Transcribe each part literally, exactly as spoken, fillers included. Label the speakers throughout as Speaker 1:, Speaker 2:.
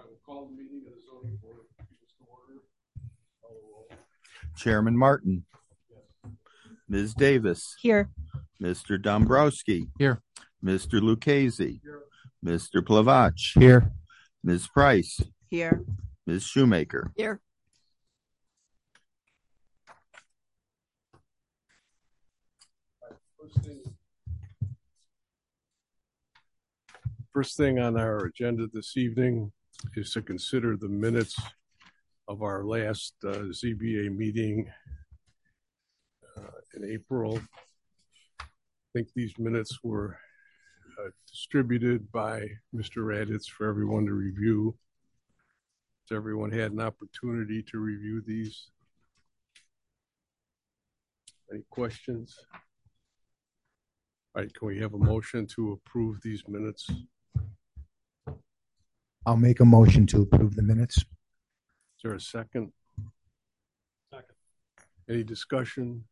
Speaker 1: right, we'll call the meeting of the zoning board of appeals to order. Call the roll.
Speaker 2: Chairman Martin.
Speaker 1: Yes.
Speaker 2: Miz Davis.
Speaker 3: Here.
Speaker 2: Mister Dombrowski.
Speaker 4: Here.
Speaker 2: Mister Lucchese.
Speaker 1: Here.
Speaker 2: Mister Plavach.
Speaker 4: Here.
Speaker 2: Miz Price.
Speaker 3: Here.
Speaker 2: Miz Shoemaker.
Speaker 3: Here.
Speaker 1: Right, first thing, first thing on our agenda this evening is to consider the minutes of our last uh, Z B A meeting uh, in April. I think these minutes were uh, distributed by Mister Raditz for everyone to review. Has everyone had an opportunity to review these? Any questions? All right, can we have a motion to approve these minutes?
Speaker 4: I'll make a motion to approve the minutes.
Speaker 1: Is there a second? Second. Any discussion?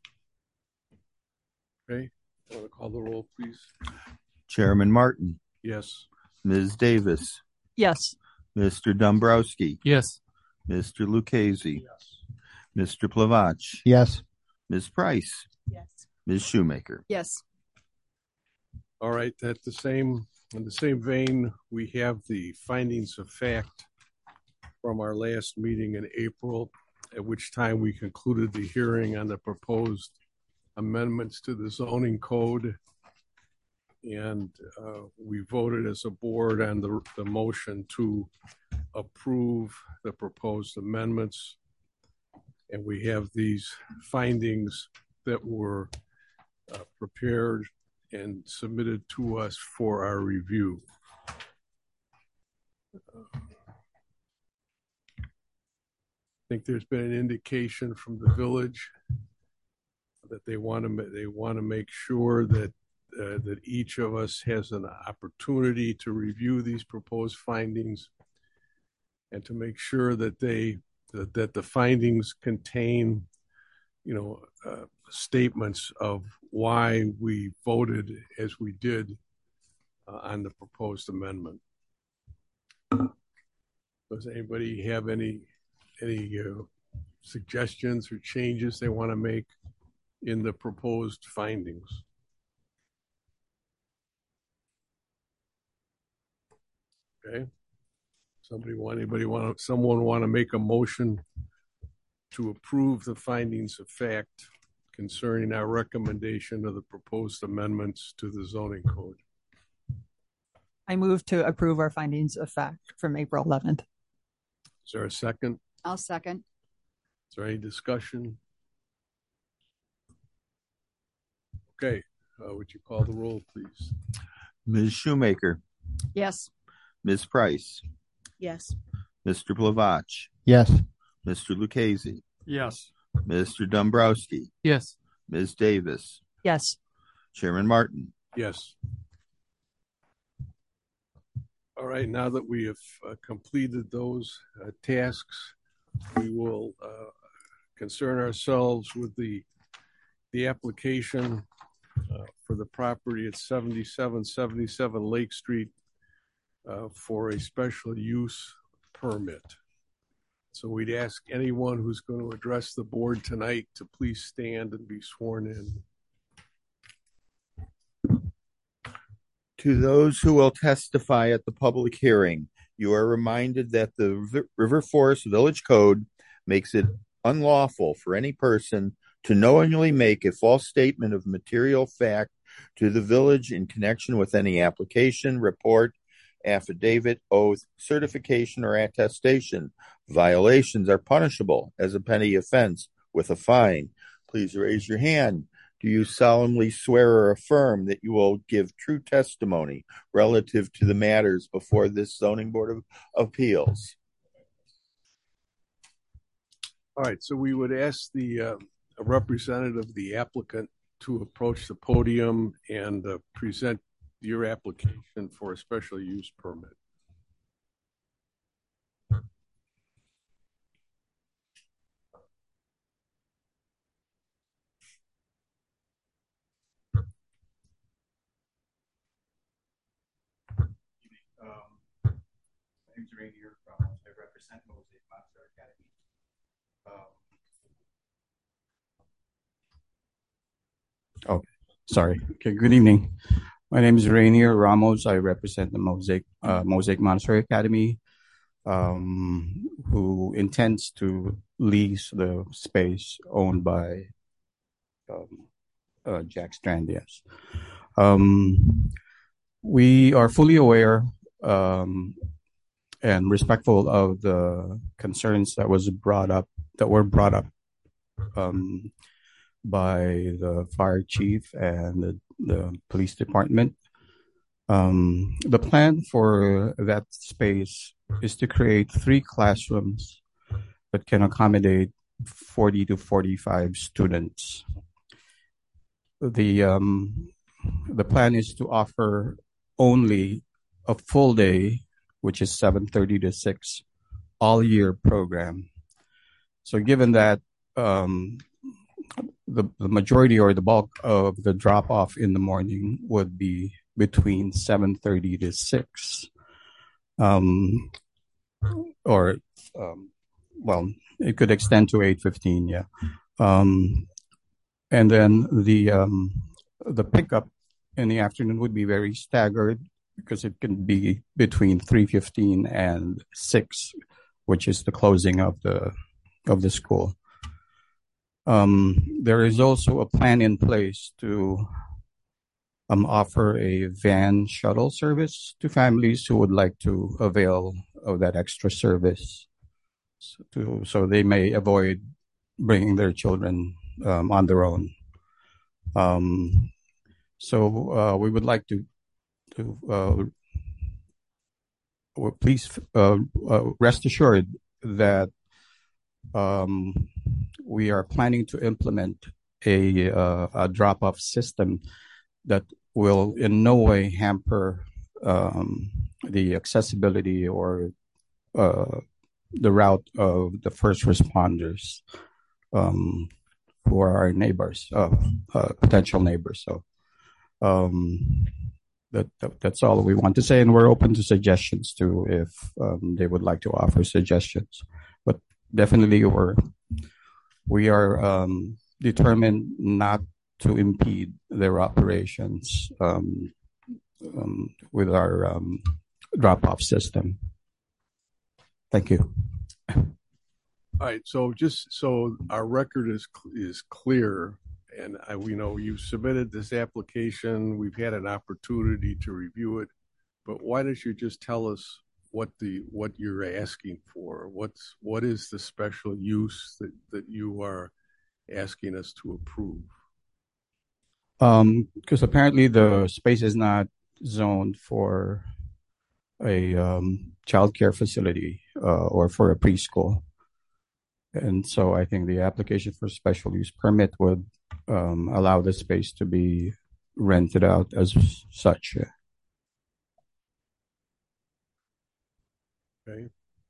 Speaker 1: Okay, want to call the roll, please?
Speaker 2: Chairman Martin.
Speaker 1: Yes.
Speaker 2: Miz Davis.
Speaker 3: Yes.
Speaker 2: Mister Dombrowski.
Speaker 4: Yes.
Speaker 2: Mister Lucchese.
Speaker 1: Yes.
Speaker 2: Mister Plavach.
Speaker 4: Yes.
Speaker 2: Miz Price.
Speaker 3: Yes.
Speaker 2: Miz Shoemaker.
Speaker 3: Yes.
Speaker 1: All right, at the same, in the same vein, we have the findings of fact from our last meeting in April, at which time we concluded the hearing on the proposed amendments to the zoning code. And uh, we voted as a board on the, the motion to approve the proposed amendments. And we have these findings that were uh, prepared and submitted to us for our review. Uh, I think there's been an indication from the village that they want to they want to make sure that uh, that each of us has an opportunity to review these proposed findings and to make sure that they that, that the findings contain, you know, uh, statements of why we voted as we did uh, on the proposed amendment. Does anybody have any any uh, suggestions or changes they want to make in the proposed findings? Okay. Somebody want anybody want to, someone want to make a motion to approve the findings of fact concerning our recommendation of the proposed amendments to the zoning code?
Speaker 3: I move to approve our findings of fact from April eleventh.
Speaker 1: Is there a second?
Speaker 3: I'll second.
Speaker 1: Is there any discussion? Okay, uh, would you call the roll, please?
Speaker 2: Miz Shoemaker.
Speaker 3: Yes.
Speaker 2: Miz Price.
Speaker 3: Yes.
Speaker 2: Mister Plavach.
Speaker 4: Yes.
Speaker 2: Mister Lucchese.
Speaker 4: Yes.
Speaker 2: Mister Dombrowski.
Speaker 4: Yes.
Speaker 2: Miz Davis.
Speaker 3: Yes.
Speaker 2: Chairman Martin.
Speaker 1: Yes. All right, now that we have uh, completed those uh, tasks, we will uh, concern ourselves with the the application uh, for the property at seventy-seven seventy-seven Lake Street uh, for a special use permit. So we'd ask anyone who's going to address the board tonight to please stand and be sworn in.
Speaker 2: To those who will testify at the public hearing, you are reminded that the River Forest Village Code makes it unlawful for any person to knowingly make a false statement of material fact to the village in connection with any application, report, affidavit, oath, certification, or attestation. Violations are punishable as a petty offense with a fine. Please raise your hand. Do you solemnly swear or affirm that you will give true testimony relative to the matters before this zoning board of appeals?
Speaker 1: All right, so we would ask the uh, a representative of the applicant to approach the podium and uh, present your application for a special use permit.
Speaker 5: name is Rainier. Um, I represent Mosaic Monster Academy. Um, oh, sorry. Okay, good evening. My name is Rainier Ramos. I represent the Mosaic uh, Mosaic Montessori Academy, um, who intends to lease the space owned by um, uh, Jack Strandias. Um, we are fully aware um, and respectful of the concerns that was brought up that were brought up um, by the fire chief and the, the police department. Um, the plan for that space is to create three classrooms that can accommodate forty to forty-five students. The um, the plan is to offer only a full day, which is seven thirty to six, all year program. So given that um, the, the majority or the bulk of the drop off in the morning would be between seven thirty to six, um, or um, well, it could extend to eight fifteen, yeah. Um, and then the um, the pickup in the afternoon would be very staggered because it can be between three fifteen and six, which is the closing of the of the school. Um, there is also a plan in place to um, offer a van shuttle service to families who would like to avail of that extra service, so, to, so they may avoid bringing their children um, on their own. Um, so uh, we would like to to uh, please uh, uh, rest assured that um, we are planning to implement a, uh, a drop-off system that will in no way hamper um, the accessibility or uh, the route of the first responders um, who are our neighbors, uh, uh, potential neighbors. So um, that, that that's all we want to say, and we're open to suggestions too if um, they would like to offer suggestions. But definitely, we're we are um, determined not to impede their operations um, um, with our um, drop-off system. Thank you.
Speaker 1: All right, so just so our record is is clear, and I, we know you've submitted this application, we've had an opportunity to review it, but why don't you just tell us what the what you're asking for? What's what is the special use that, that you are asking us to approve?
Speaker 5: Um, because apparently the space is not zoned for a um, child care facility uh, or for a preschool. And so I think the application for special use permit would um, allow the space to be rented out as such.
Speaker 1: Okay.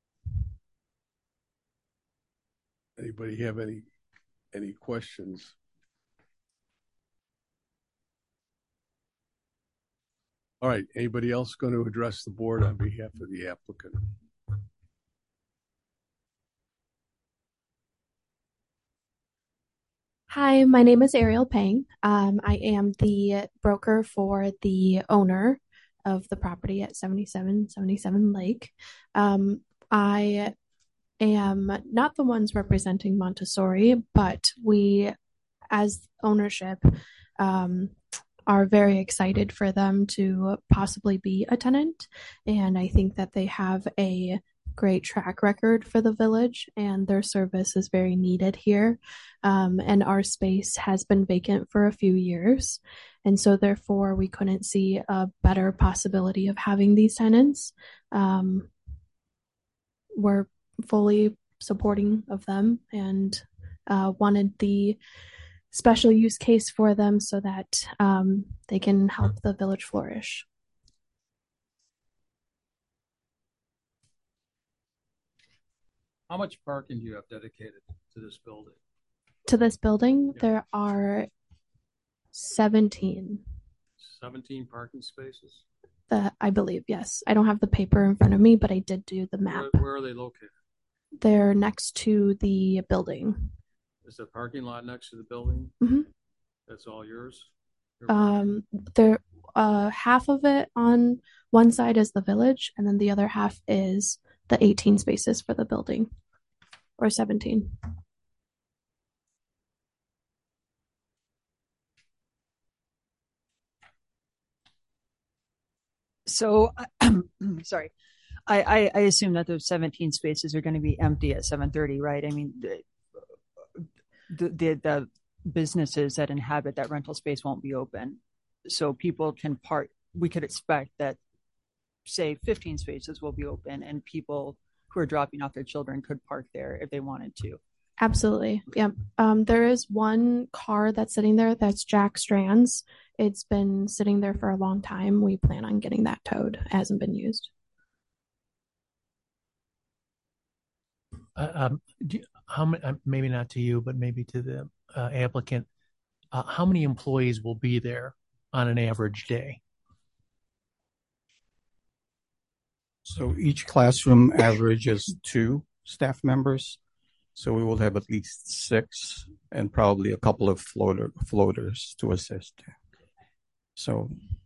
Speaker 1: Anybody have any any questions? All right. Anybody else going to address the board on behalf of the applicant?
Speaker 6: Hi, my name is Ariel Pang. Um, I am the broker for the owner of the property at seventy-seven seventy-seven Lake. Um, I am not the ones representing Montessori, but we, as ownership, um, are very excited for them to possibly be a tenant. And I think that they have a great track record for the village, and their service is very needed here. Um, and our space has been vacant for a few years. And so therefore we couldn't see a better possibility of having these tenants. Um, we're fully supporting of them and uh, wanted the special use case for them so that um, they can help the village flourish.
Speaker 7: How much parking do you have dedicated to this building?
Speaker 6: To this building, yeah. There are seventeen.
Speaker 7: seventeen parking spaces?
Speaker 6: The I believe, yes. I don't have the paper in front of me, but I did do the map.
Speaker 7: Where, where are they located?
Speaker 6: They're next to the building.
Speaker 7: Is the parking lot next to the building?
Speaker 6: Mhm.
Speaker 7: That's all yours? Your-
Speaker 6: Um, there, uh, half of it on one side is the village, and then the other half is the eighteen spaces for the building, or seventeen.
Speaker 3: So, sorry, I, I, I assume that those seventeen spaces are going to be empty at seven thirty, right? I mean, the, the, the, the businesses that inhabit that rental space won't be open. So people can park, we could expect that, say, fifteen spaces will be open and people who are dropping off their children could park there if they wanted to.
Speaker 6: Absolutely. Yeah. Um, there is one car that's sitting there that's Jack Strand's. It's been sitting there for a long time. We plan on getting that towed. It hasn't been used.
Speaker 8: Uh, um, do you, how many, uh, maybe not to you, but maybe to the uh, applicant, uh, how many employees will be there on an average day?
Speaker 5: So each classroom averages two staff members. So we will have at least six and probably a couple of floater floaters to assist. So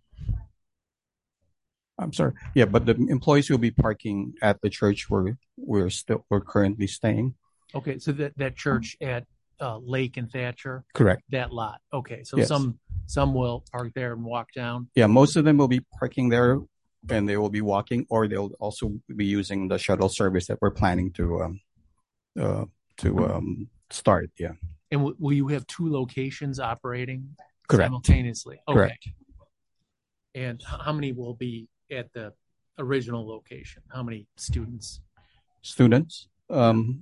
Speaker 5: I'm sorry. Yeah, but the employees will be parking at the church where we're still we're currently staying.
Speaker 8: Okay, so that, that church at uh, Lake and Thatcher,
Speaker 5: Correct.
Speaker 8: that lot. Okay, so
Speaker 5: Yes.
Speaker 8: some some will park there and walk down.
Speaker 5: Yeah, most of them will be parking there and they will be walking, or they'll also be using the shuttle service that we're planning to um uh to um start. Yeah.
Speaker 8: And w- will you have two locations operating
Speaker 5: Correct.
Speaker 8: simultaneously? Okay.
Speaker 5: Correct.
Speaker 8: And h- how many will be at the original location? How many students?
Speaker 5: Students. Um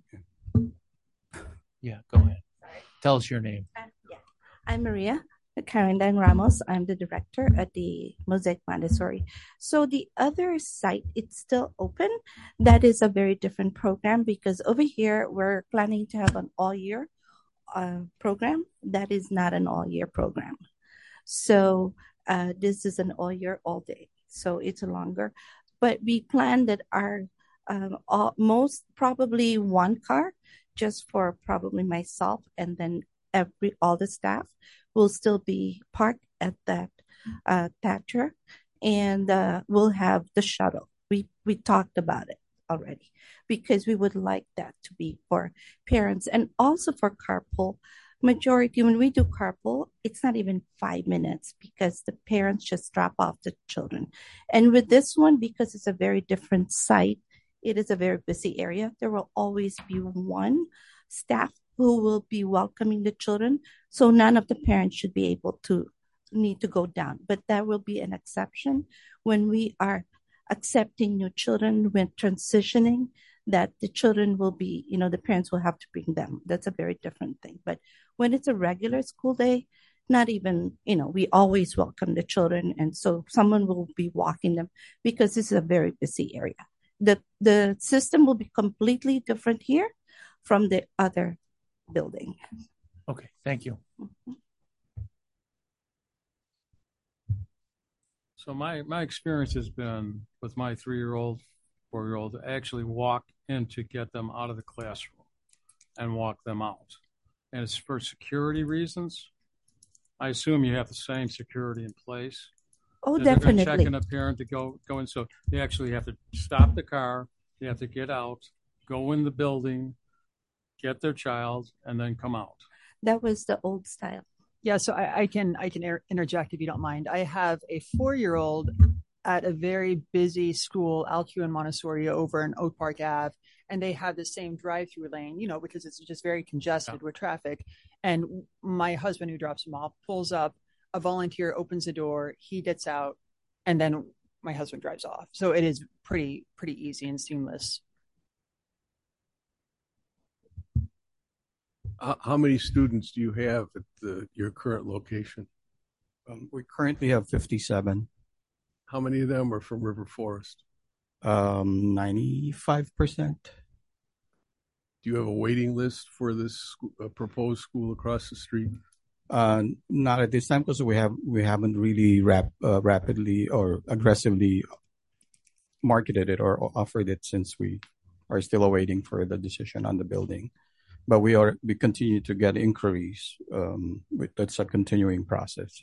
Speaker 8: Yeah, go ahead. Tell us your name.
Speaker 9: Uh, yeah. I'm Maria Carindang Ramos. I'm the director at the Mosaic Montessori. So the other site, it's still open. That is a very different program because over here we're planning to have an all year uh, program. That is not an all year program. So uh, this is an all year, all day. So it's longer. But we plan that our um, all, most probably one car just for probably myself, and then every all the staff will still be parked at that uh, Thatcher, and uh, we'll have the shuttle. We we talked about it already because we would like that to be for parents and also for carpool. Majority when we do carpool, it's not even five minutes because the parents just drop off the children. And with this one, because it's a very different site, it is a very busy area. There will always be one staff who will be welcoming the children. So none of the parents should be able to need to go down. But that will be an exception when we are accepting new children, when transitioning, that the children will be, you know, the parents will have to bring them. That's a very different thing. But when it's a regular school day, not even, you know, we always welcome the children. And so someone will be walking them because this is a very busy area. The the system will be completely different here from the other building.
Speaker 8: Okay, thank you.
Speaker 7: So my, my experience has been with my three-year-old, four-year-old, to actually walk in to get them out of the classroom and walk them out. And it's for security reasons. I assume you have the same security in place.
Speaker 9: Oh,
Speaker 7: They're gonna
Speaker 9: definitely.
Speaker 7: check in a parent to go go in. So they actually have to stop the car. They have to get out, go in the building, get their child, and then come out.
Speaker 9: That was the old style.
Speaker 3: Yeah, so I, I can I can inter- interject if you don't mind. I have a four-year-old at a very busy school, Alcuin Montessori, over in Oak Park Ave, and they have the same drive-through lane, you know, because it's just very congested
Speaker 7: Yeah.
Speaker 3: with traffic. And my husband, who drops him off, pulls up. A volunteer opens the door, he gets out, and then my husband drives off. So it is pretty pretty easy and seamless.
Speaker 1: How, how many students do you have at the, your current location?
Speaker 5: Um, we currently have fifty-seven.
Speaker 1: How many of them are from River Forest?
Speaker 5: Um, ninety-five percent.
Speaker 1: Do you have a waiting list for this sc- uh, proposed school across the street?
Speaker 5: Uh, not at this time because we have we haven't really rap, uh, rapidly or aggressively marketed it or offered it since we are still awaiting for the decision on the building. But we are we continue to get inquiries. Um, that's a continuing process.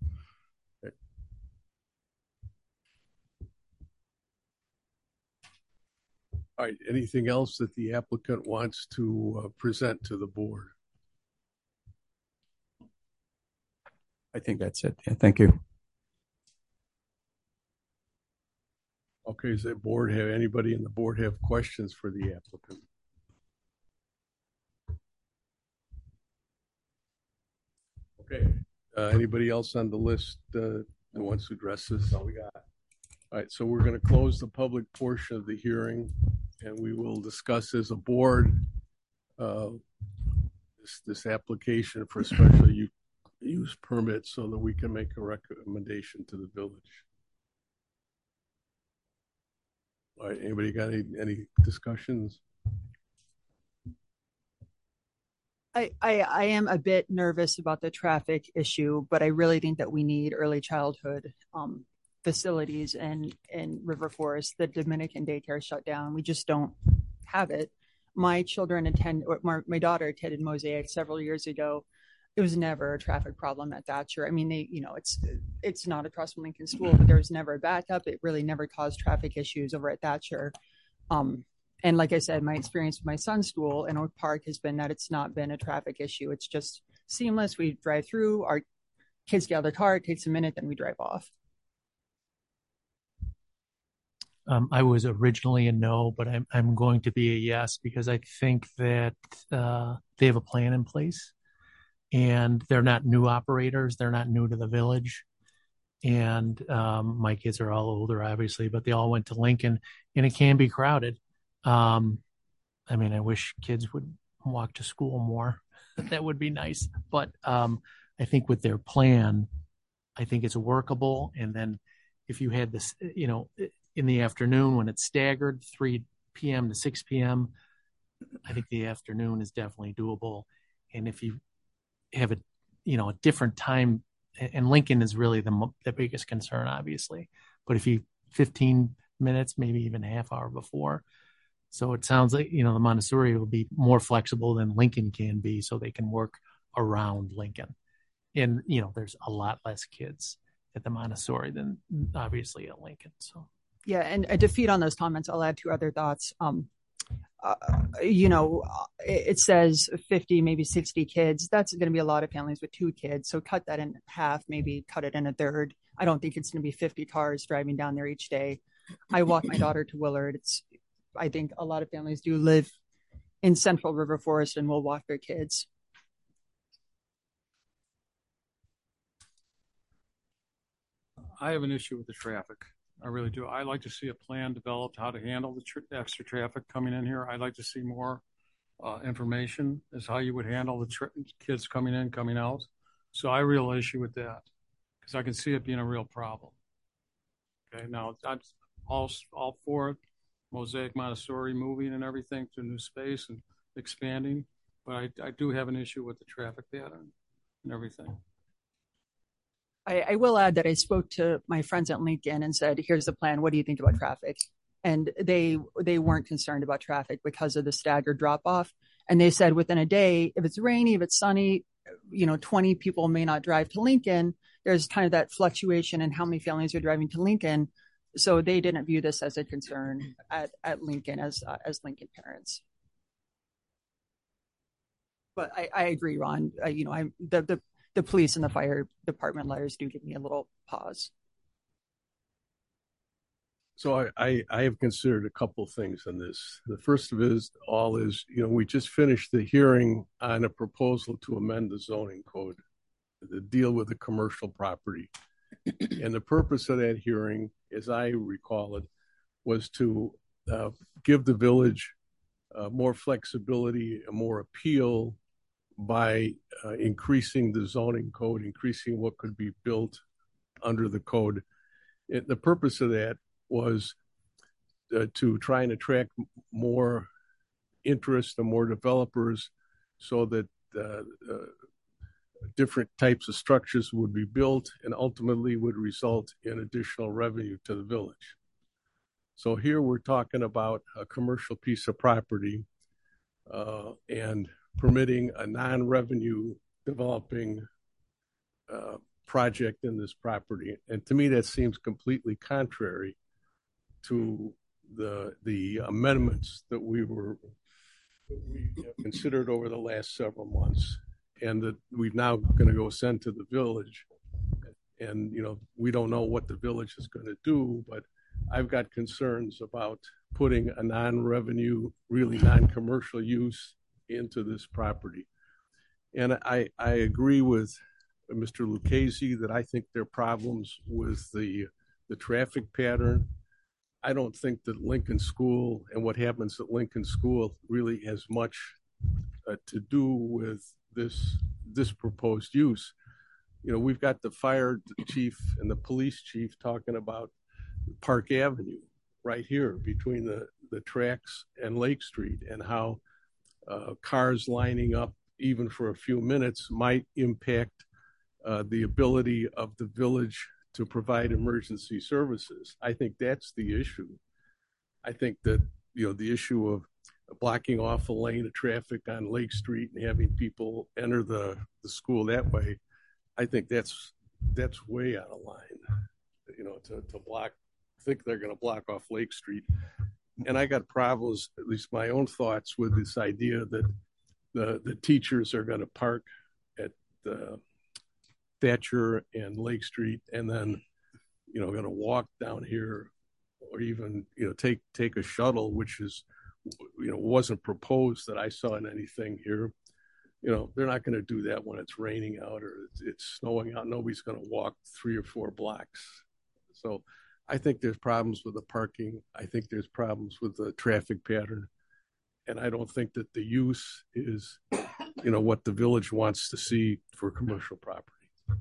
Speaker 1: All right. Anything else that the applicant wants to uh, present to the board?
Speaker 5: I think that's it. Yeah, thank you.
Speaker 1: Okay. Does the board have anybody in the board have questions for the applicant? Okay. Uh, anybody else on the list uh, that wants to address this? That's all we got. All right. So we're going to close the public portion of the hearing, and we will discuss as a board uh, this, this application for a special use, use permit so that we can make a recommendation to the village. All right. Anybody got any, any discussions?
Speaker 3: I, I, I am a bit nervous about the traffic issue, but I really think that we need early childhood um, facilities in, in River Forest. The Dominican daycare shut down. We just don't have it. My children attend, or my, my daughter attended Mosaic several years ago. It was never a traffic problem at Thatcher. I mean, they, you know, it's it's not across from Lincoln School, but there was never a backup. It really never caused traffic issues over at Thatcher. Um, And like I said, my experience with my son's school in Oak Park has been that it's not been a traffic issue. It's just seamless. We drive through, our kids get out of the car, it takes a minute, then we drive off.
Speaker 8: Um, I was originally a no, but I'm I'm going to be a yes because I think that uh, they have a plan in place, and they're not new operators. They're not new to the village, and um, my kids are all older, obviously, but they all went to Lincoln, and it can be crowded. Um, I mean, I wish kids would walk to school more. That would be nice. But um, I think with their plan, I think it's workable. And then if you had this, you know, in the afternoon when it's staggered, three p.m. to six p.m., I think the afternoon is definitely doable. And if you have a, you know, a different time, and Lincoln is really the, the biggest concern, obviously. But if you fifteen minutes, maybe even a half hour before. So it sounds like, you know, the Montessori will be more flexible than Lincoln can be, so they can work around Lincoln. And, you know, there's a lot less kids at the Montessori than obviously at Lincoln. So,
Speaker 3: yeah. And uh, to feed on those comments, I'll add two other thoughts. Um, uh, you know, it, it says fifty, maybe sixty kids. That's going to be a lot of families with two kids. So cut that in half, maybe cut it in a third. I don't think it's going to be fifty cars driving down there each day. I walk my daughter to Willard. It's, I think a lot of families do live in Central River Forest and will walk their kids.
Speaker 7: I have an issue with the traffic. I really do. I'd like to see a plan developed how to handle the tr- extra traffic coming in here. I'd like to see more uh, information as how you would handle the tra- kids coming in, coming out. So I have a real issue with that because I can see it being a real problem. Okay, now I'm all, all for it. Mosaic Montessori moving and everything to new space and expanding. But I, I do have an issue with the traffic pattern and everything.
Speaker 3: I, I will add that I spoke to my friends at Lincoln and said, here's the plan. What do you think about traffic? And they they weren't concerned about traffic because of the staggered drop off. And they said within a day, if it's rainy, if it's sunny, you know, twenty people may not drive to Lincoln. There's kind of that fluctuation in how many families are driving to Lincoln. So they didn't view this as a concern at, at Lincoln as uh, as Lincoln parents. But I, I agree, Ron. I, you know, I the, the the police and the fire department letters do give me a little pause.
Speaker 1: So I, I, I have considered a couple of things on this. The first of it is all is, you know, we just finished the hearing on a proposal to amend the zoning code to deal with the commercial property. And the purpose of that hearing, as I recall it, was to uh, give the village uh, more flexibility and more appeal by uh, increasing the zoning code, increasing what could be built under the code. It, the purpose of that was uh, to try and attract more interest and more developers so that uh, uh, different types of structures would be built and ultimately would result in additional revenue to the village. So here we're talking about a commercial piece of property uh, and permitting a non-revenue developing uh, project in this property. And to me, that seems completely contrary to the the amendments that we were we have considered over the last several months, and that we've now going to go send to the village. And you know, we don't know what the village is going to do, but I've got concerns about putting a non-revenue, really non-commercial use into this property. And I I agree with Mister Lucchese that I think there are problems with the the traffic pattern. I don't think that Lincoln School and what happens at Lincoln School really has much uh, to do with this this proposed use. You know, we've got the fire chief and the police chief talking about Park Avenue right here between the, the tracks and Lake Street, and how uh, cars lining up even for a few minutes might impact uh, the ability of the village to provide emergency services. I think that's the issue. I think that, you know, the issue of blocking off a lane of traffic on Lake Street and having people enter the, the school that way, I think that's that's way out of line, you know, to, to block, think they're going to block off Lake Street. And I got problems, at least my own thoughts, with this idea that the, the teachers are going to park at the Thatcher and Lake Street, and then, you know, going to walk down here, or even, you know, take take a shuttle, which is, you know, wasn't proposed that I saw in anything here. You know, they're not going to do that when it's raining out or it's, it's snowing out. Nobody's going to walk three or four blocks. So I think there's problems with the parking. I think there's problems with the traffic pattern. And I don't think that the use is, you know, what the village wants to see for commercial property.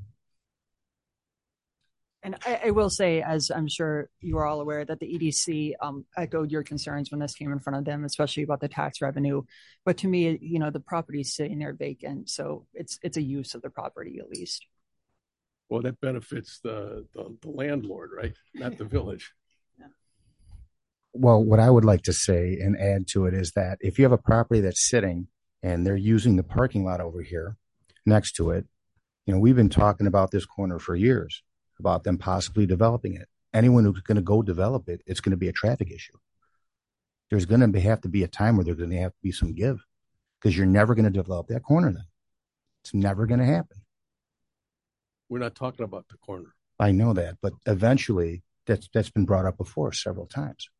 Speaker 3: And I, I will say, as I'm sure you are all aware, that the E D C um, echoed your concerns when this came in front of them, especially about the tax revenue. But to me, you know, the property is sitting there vacant, so it's it's a use of the property at least.
Speaker 1: Well, that benefits the the, the landlord, right? Not the village.
Speaker 3: Yeah.
Speaker 4: Well, what I would like to say and add to it is that if you have a property that's sitting and they're using the parking lot over here next to it, you know, we've been talking about this corner for years, about them possibly developing it. Anyone who's going to go develop it, it's going to be a traffic issue. There's going to be, have to be a time where there's going to have to be some give, because you're never going to develop that corner then. It's never going to happen.
Speaker 1: We're not talking about the corner.
Speaker 4: I know that, but eventually that's that's been brought up before several times.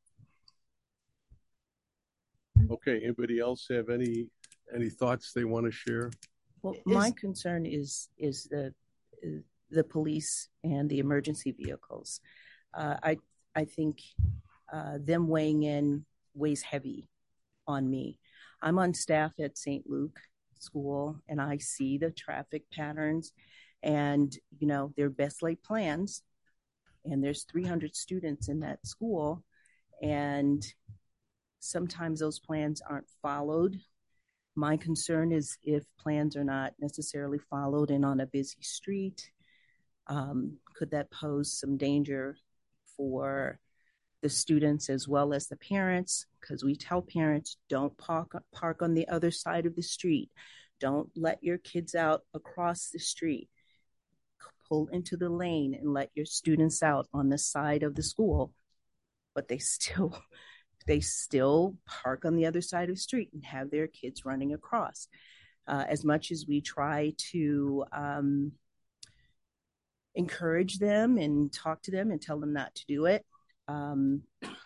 Speaker 1: Okay, anybody else have any any thoughts they want to share?
Speaker 9: Well, my concern is is the is the police and the emergency vehicles. Uh, I I think uh, them weighing in weighs heavy on me. I'm on staff at Saint Luke School, and I see the traffic patterns, and you know, they're best laid plans, and there's three hundred students in that school, and sometimes those plans aren't followed. My concern is if plans are not necessarily followed and on a busy street, Um, could that pose some danger for the students as well as the parents? Because we tell parents, don't park, park on the other side of the street. Don't let your kids out across the street. Pull into the lane and let your students out on the side of the school. But they still, they still park on the other side of the street and have their kids running across. Uh, as much as we try to um, encourage them and talk to them and tell them not to do it, Um,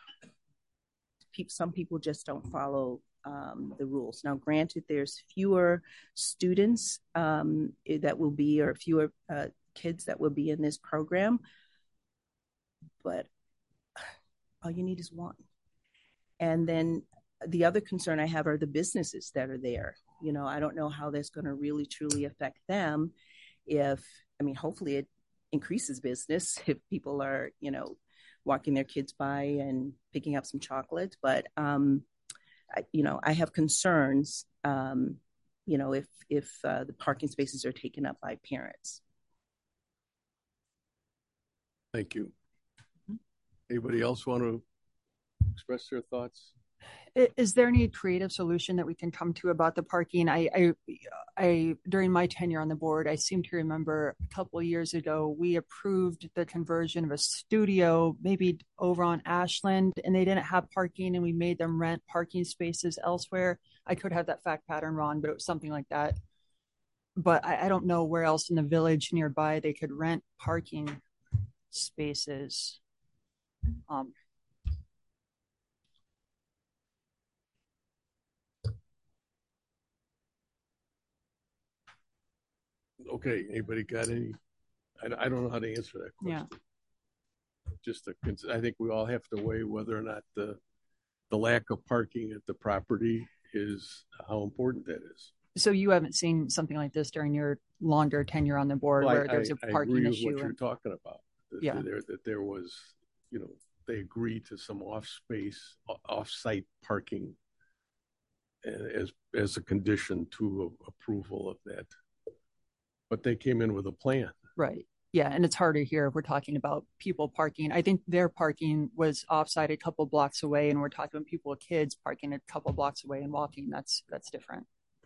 Speaker 9: some people just don't follow um, the rules. Now, granted, there's fewer students um, that will be, or fewer uh, kids that will be in this program, but all you need is one. And then the other concern I have are the businesses that are there. You know, I don't know how that's going to really, truly affect them. If, I mean, hopefully it increases business if people are, you know, walking their kids by and picking up some chocolate. But, um, I, you know, I have concerns um,
Speaker 10: you know, if if uh, the parking spaces are taken up by parents.
Speaker 1: Thank you. Anybody else want to express their thoughts?
Speaker 3: I- Is there any creative solution that we can come to about the parking? I, I, I, during my tenure on the board, I seem to remember a couple of years ago, we approved the conversion of a studio, maybe over on Ashland, and they didn't have parking, and we made them rent parking spaces elsewhere. I could have that fact pattern wrong, but it was something like that. But I, I don't know where else in the village nearby they could rent parking spaces. Um,
Speaker 1: Okay, anybody got any? I, I don't know how to answer that question.
Speaker 3: Yeah.
Speaker 1: Just a, I think we all have to weigh whether or not the the lack of parking at the property is how important that is.
Speaker 3: So you haven't seen something like this during your longer tenure on the board
Speaker 1: Well,
Speaker 3: where
Speaker 1: I,
Speaker 3: there's a
Speaker 1: I,
Speaker 3: parking
Speaker 1: I agree
Speaker 3: issue?
Speaker 1: with what you're
Speaker 3: and-
Speaker 1: talking about. That,
Speaker 3: Yeah.
Speaker 1: There, that there was, you know, they agreed to some off space, off site parking as as a condition to approval of that. But they came in with a plan.
Speaker 3: Right. Yeah. And it's harder here if we're talking about people parking. I think their parking was offsite a couple blocks away, and we're talking about people with kids parking a couple blocks away and walking. That's that's different.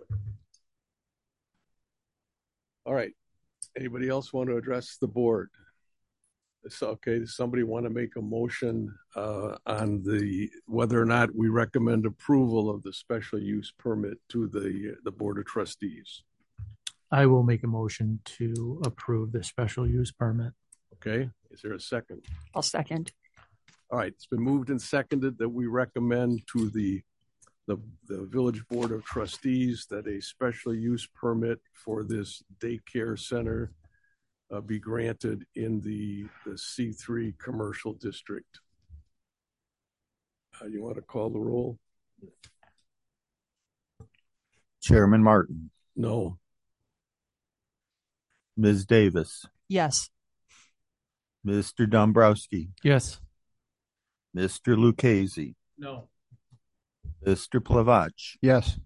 Speaker 1: All right. Anybody else want to address the board? So, okay, does somebody want to make a motion uh, on the whether or not we recommend approval of the special use permit to the the Board of Trustees?
Speaker 8: I will make a motion to approve the special use permit.
Speaker 1: Okay, is there a second?
Speaker 3: I'll second.
Speaker 1: All right, it's been moved and seconded that we recommend to the the, the Village Board of Trustees that a special use permit for this daycare center uh, be granted in the, the C three commercial district. Uh, you want to call the roll?
Speaker 2: Chairman Martin,
Speaker 1: No.
Speaker 2: Miz Davis,
Speaker 3: Yes.
Speaker 2: Mister Dombrowski,
Speaker 8: Yes.
Speaker 2: Mister Lucchese,
Speaker 7: No.
Speaker 2: Mister Plavach,
Speaker 4: Yes.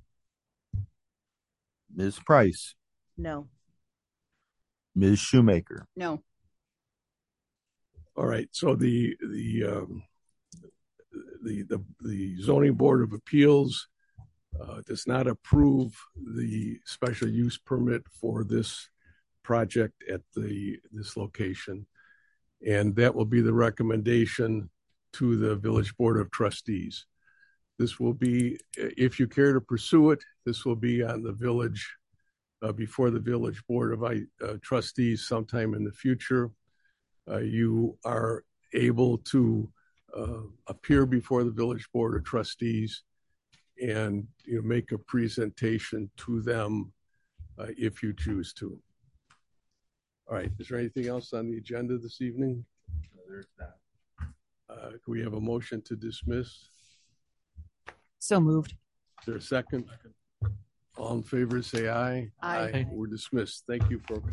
Speaker 2: Miz Price,
Speaker 10: No.
Speaker 2: Miz Shoemaker.
Speaker 3: No.
Speaker 1: All right, so the the um, the the the zoning board of appeals uh, does not approve the special use permit for this project at the this location, and that will be the recommendation to the Village Board of Trustees. This will be, if you care to pursue it, this will be on the village uh, before the Village Board of uh, Trustees sometime in the future. Uh, you are able to uh, appear before the Village Board of Trustees and you know, make a presentation to them uh, if you choose to. All right, is there anything else on the agenda this evening?
Speaker 2: There's that.
Speaker 1: Uh, can we have a motion to dismiss?
Speaker 3: So moved.
Speaker 1: Is there a second? All in favor, say aye.
Speaker 3: Aye.
Speaker 1: We're dismissed. Thank you for